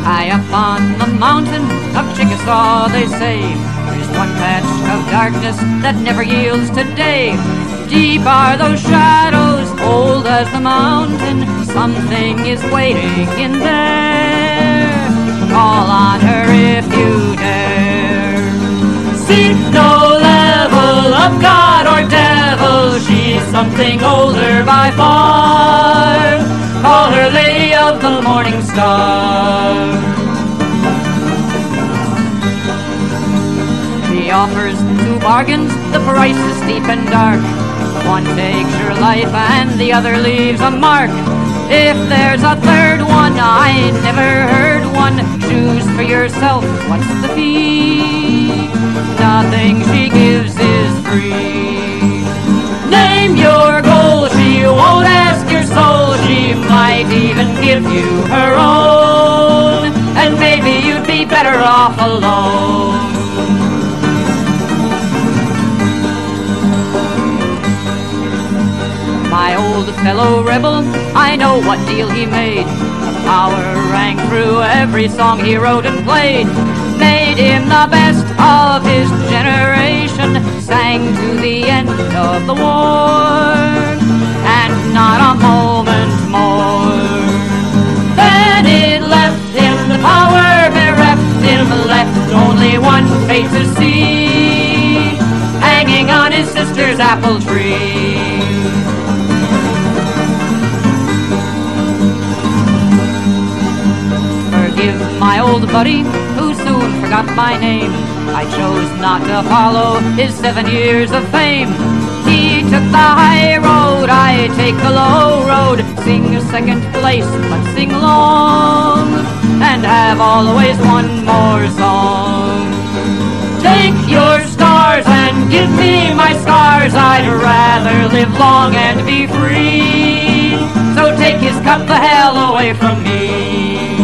High up on the mountain of Chickasaw, they say, there's one patch of darkness that never yields to day. Deep are those shadows, old as the mountain. Something is waiting in there. Call on her if you dare. Seek no level of God or devil, she's something older by far. Call her Lady of the Morning Star. She offers two bargains, the price is steep and dark. One takes your life and the other leaves a mark. If there's a third one, I never heard one. Choose for yourself, what's the fee? Nothing she gives is free. Name your goal, she won't ask your soul. She might even give you her own, and maybe you'd be better off alone. My old fellow rebel, I know what deal he made. The power rang through every song he wrote and played. Made him the best of his generation. Sang to the end of the war, and not a moment more. Then it left him, the power bereft him, left only one fate to see, hanging on his sister's apple tree. Forgive my old buddy, who soon forgot my name. I chose not to follow his 7 years of fame. He took the high road, I take the low road. Sing a second place, but sing long, and have always one more song. Take your stars and give me my scars. I'd rather live long and be free. So take his cup the hell away from me.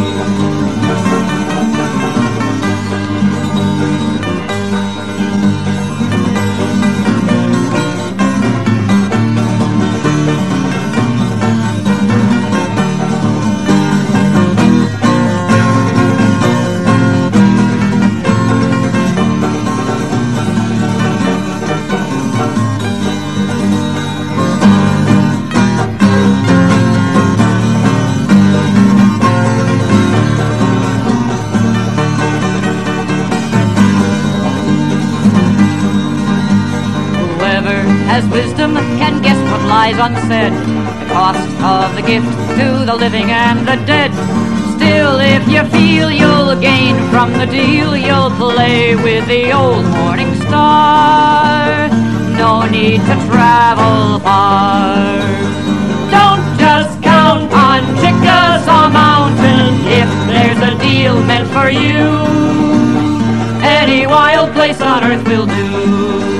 As wisdom can guess what lies unsaid, the cost of the gift to the living and the dead. Still, if you feel you'll gain from the deal, you'll play with the old morning star. No need to travel far. Don't just count on Chickasaw Mountain. If there's a deal meant for you, any wild place on earth will do.